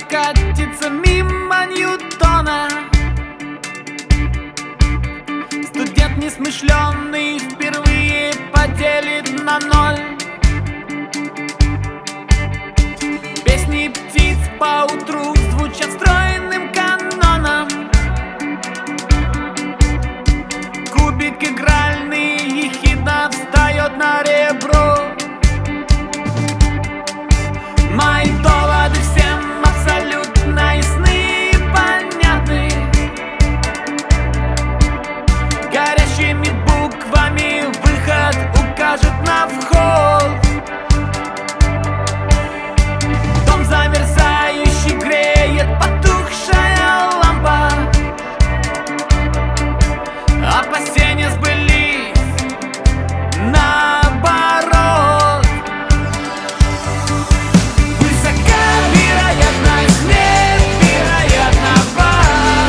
прокатится мимо Ньютона. Студент несмышленый впервые поделит на ноль. Песни птиц поутру звучат стройным каноном. Кубик игральный ехидно встает на ребро. Мои доводы всем абсолютно ясны и понятны. Горящими буквами выход укажет на вход. Дом замерзающий греет потухшая лампа. Опасения сбылись наоборот. Высока вероятность невероятного.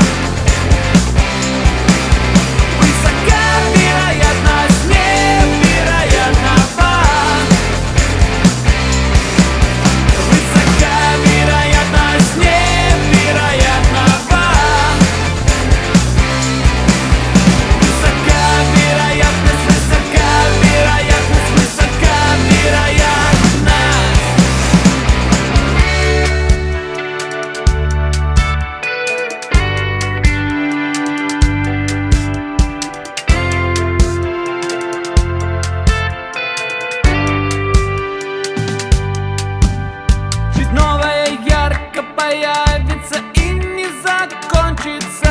Высока вероятность невероятного. Высока вероятность невероятного. Высока вероятность, высока вероятность, высока вероятность. Жизнь новая ярко появится и не закончится.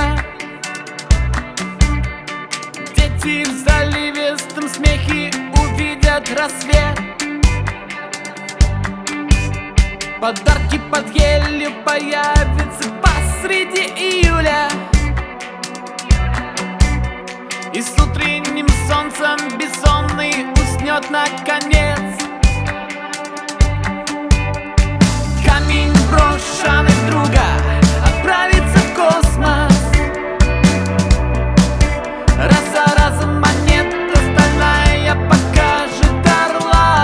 Дети в заливистом смехе увидят рассвет. Подарки под елью появятся посреди июля. И с утренним солнцем бессонный уснет наконец. Камень брошенный друга отправится в космос. Раз за разом монета стальная покажет орла.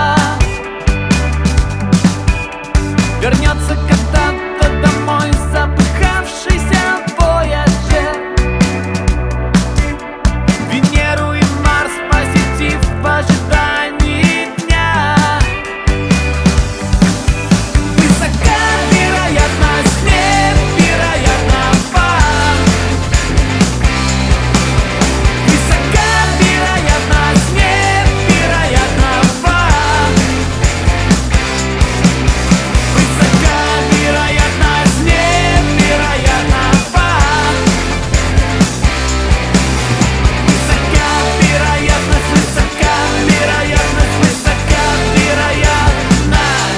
Вернется когда-то домой запыхавшийся Вояджер. Венеру и Марс посетив в ожидании дня. Высока вероятность невероятного. Высока вероятность невероятного. Высока вероятность невероятного. Высока вероятность, высока вероятность, высока вероятность.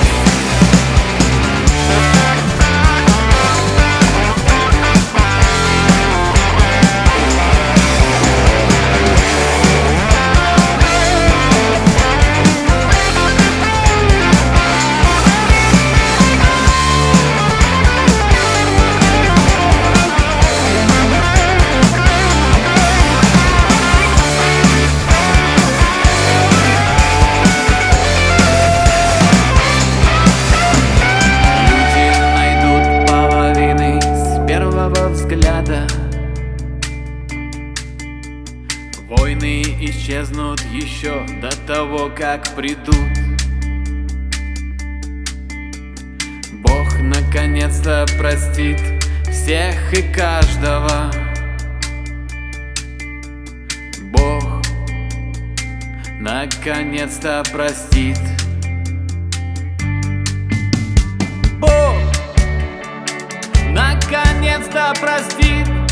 Люди найдут половины с первого взгляда. Войны исчезнут еще до того, как придут. Бог наконец-то простит всех и каждого. Бог наконец-то простит. Бог наконец-то простит.